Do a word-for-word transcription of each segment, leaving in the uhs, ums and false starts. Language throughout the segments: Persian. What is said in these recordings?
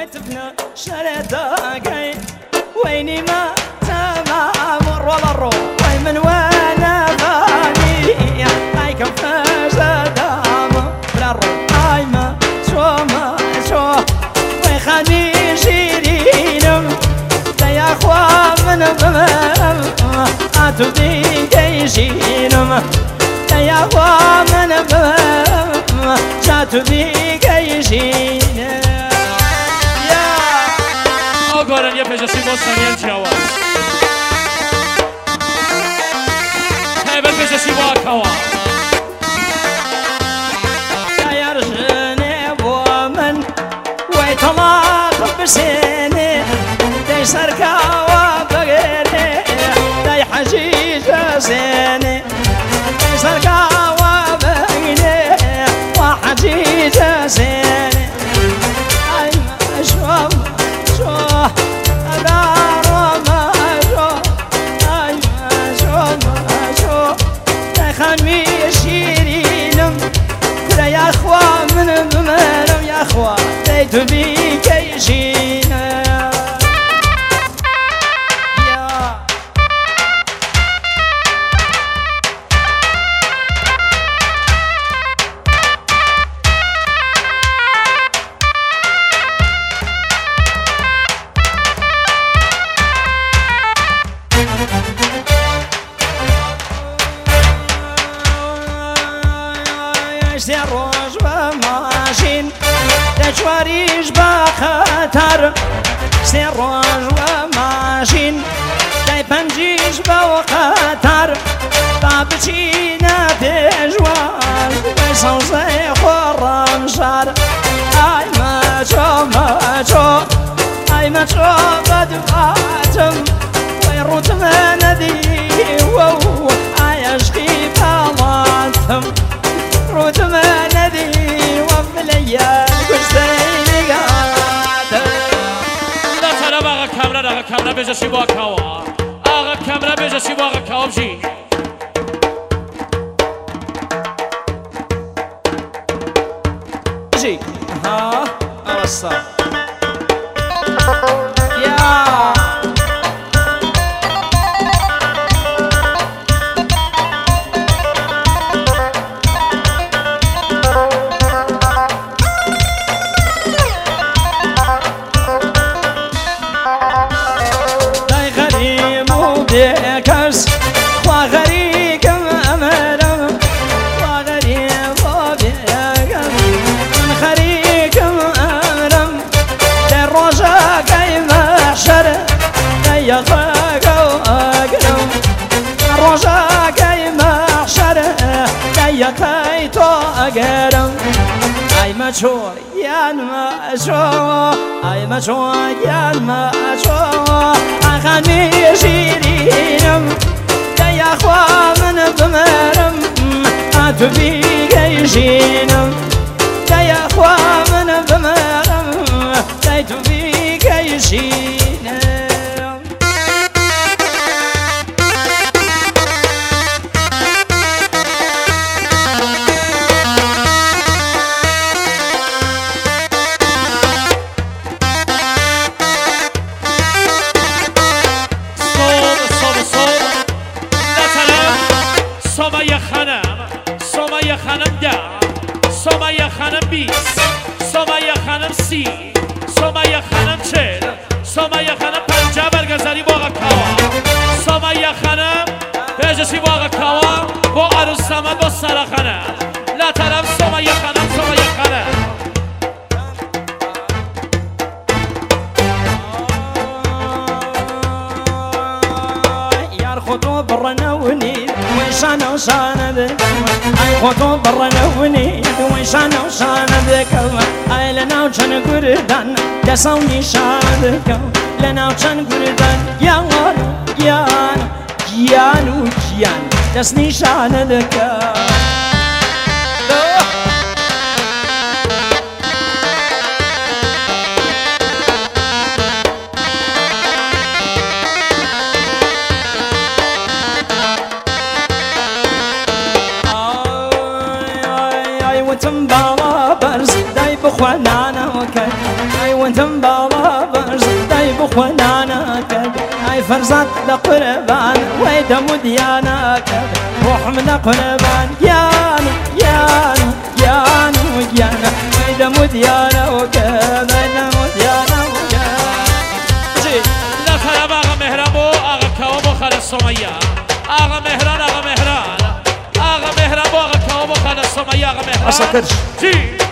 ويتفنى شرداقي ويني ما تمام والله الروح ويمن وانا غالي اي كفاش دام بلا الروح اي ما شو ما شو ويخاني شيرينم يا اخوة من بمم اتودي كيشينم يا اخوة من بمم شاتودي كيشينم Agora nie będzie się mocno ciała. Hej, będzie się łakała. يا رجلني بومن ويطلق بسيني داي سركا وبغيري داي حجيج زيني داي سركا وبغيري وحجيج زيني اي ما شو شو دار ما شو اي ما شو ما شو داي خانمي شيرينم يا اخوة من بمرم يا اخوة دايتو بيك يجينا روز و ماشین دچواریش با خطر سه روز و ماشین دای پنجیش با خطر با بچینه پیشوان و سوزه خورم شد ای مچو مچو ای مچو بدواتم و روتم ندی و ای عشقی پالاتم روتم ندي وفليا كشتيني قاعدة لا ترى بقى كاميرا بقى كاميرا بيجا شيبوا كوا آقا كاميرا بيجا شيبوا كوا بجي جي ها أوصل يا بيكس وغريق أمرم وغريب وبيكم من خريق أمرم للرجاء كي محشر كي يخاق وأقرم الرجاء كي محشر كي يخاق وأقرم أي مشو يا مشو أي مشو يا مشو أغني شيرينم يا أخوة من بمرم أتبي كيشينم يا أخوة من بمرم أتبي كيشينم سومایه خانم بیست سومایه خانم سی سومایه خانم چل سومایه خانم پنجاه برگزاری باقا کوا سومایه خانم بجشی باقا کوا با عروس سمت با سرا خانم لا طرف سومایه خانم سومایه خانم یار خودو برنونی وشانه وشانه بكم اي خطو برنوني وشانه وشانه بكم اي لنا وشان قردان دسوني شانكم لنا وشان قردان يان يان يان ويان دسني شانكم وتم بابرز داي بخوانانا وكل اي وانتم بالابرز داي بخونانا كل اي فرزات لقربان ويدم وديانا كل روح من قربان يانو يانو يانو يانو ويدم وديانا وكل ويدم وديانا وكل لا طلب آقا مهران و آقا کواب و خالد سمیه آقا مهران آقا مهران آقا مهران و آقا کواب و خالد سمیه آقا مهران اصلا کرش جی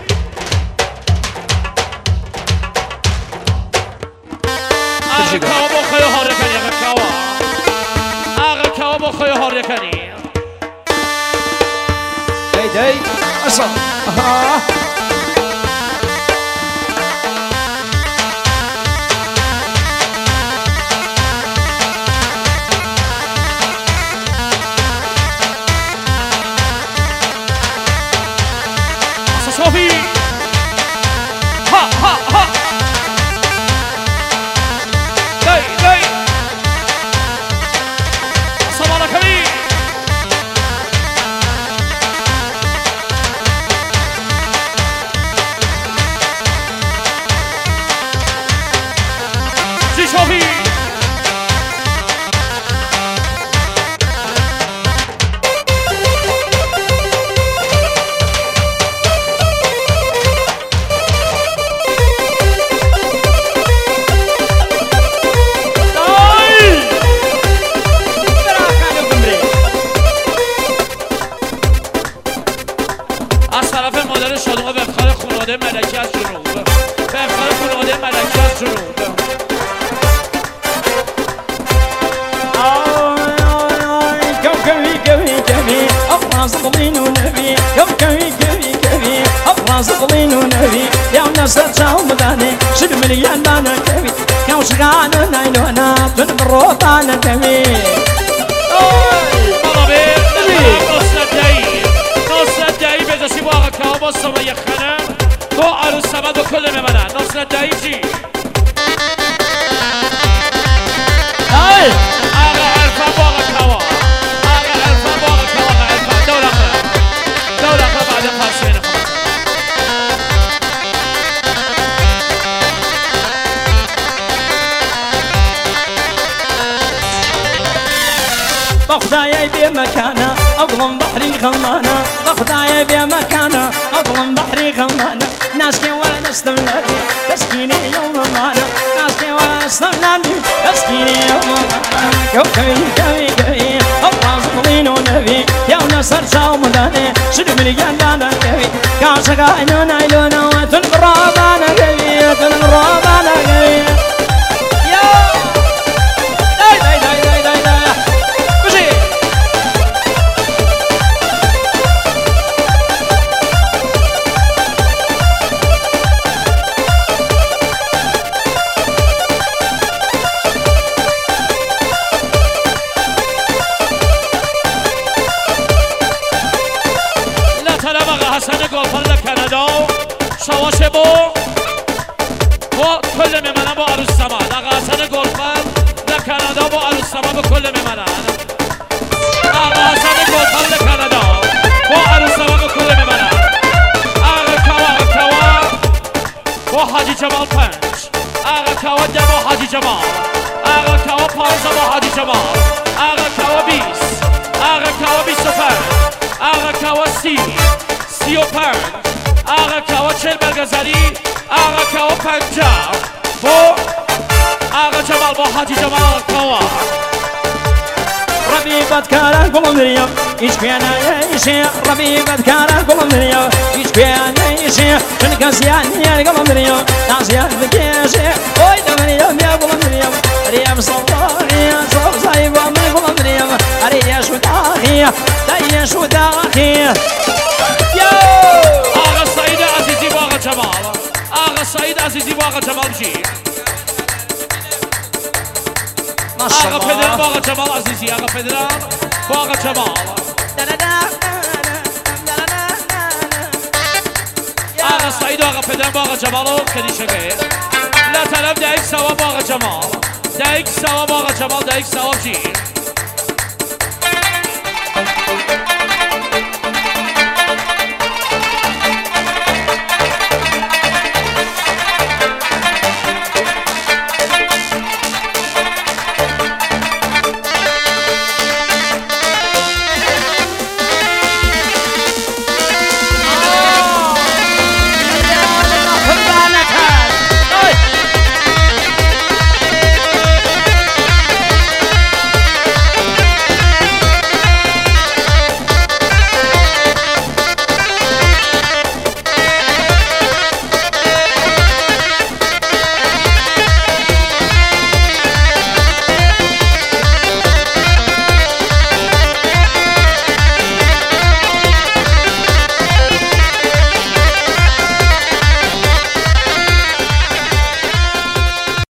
آقا کواب و خیلی هاره کنی آقا کواب آقا کواب و خیلی هاره کنی داي داي اصلا ها صوفي ها ها ها داي داي صباح كبير جي صوفي از طرف مادر شادوما به افتخار خانواده ملکی از جنوب به افتخار خانواده ملکی از جنوب كوكبي كبي كبي أفراس قضين ونبي كوكبي كبي كبي أفراس قضين ونبي يا ناس تشاو مداني شد مليان بانا كبي كاو شغانا نايلونا تنبروطانا كبي طلبي نصر الدعي نصر الدعي بجسي واقع كابا سمية خانم دو عروس سمد و کل میمنن نصر الدعي جي آقا عرفان واقع كابا آقا عرفان واقع كابا عرفان دولة خلا دولة خلا بعد خاصين خمسة بخدايا بمكانه اظلم بحري غمانه بخدايا بمكانه اظلم بحري غمانه ناسكي وانا استمنادي تسكيني يوم مانا ناسكي وانا استمنادي تسكيني يوم مانا كوكبي كبي كبي افراس قضين ونبي يا ناس تشاو مداني شد مليان بانا كبي كان شقاينو نايلونا وتنبرابانا كبي تنبرابانا كبي حسن گلفن لکانادا شواش بو با کل میمنن با عروس سمن آقا حسن گلفن لکانادا با عروس سمن با کل میمنن آقا حسن گلفن لکانادا با عروس سمن با کل میمنن آقا کوا آقا کوا با حاجی جمال پنج آقا کوا ده با حاجی جمال آقا کوا پانزده با حاجی جمال آقا کوا بیس آقا کوا بیست و پنج آقا کوا سی سی و پنج آقا کوا چل برگزاری آقا کوا پنجاه با آقا جمال با حاجی جمال آقا کوا ربيبت كاران كلهم دريا إيش بيانا يشي ربيبت كاران كلهم دريا إيش بيانا يشي شنك سيان يا كلهم دريا ناسيان بكيشي وي دمريا يا كلهم دريا ريا صلاري صوب صايب من كلهم دريا ريا شو داخي ريا شو داخي يو آقا سعید عزیزی با آقا جمال آقا سعید عزیزی با آقا جمال بشی آقا پدرم با آقا جمال عزیزی آقا پدرم با آقا جمال آقا سعید آقا پدرم با آقا جمال رو خیلی شگه لا طلب دایک سوا با آقا جمال دایک سوا با آقا جمال دایک سوا بشی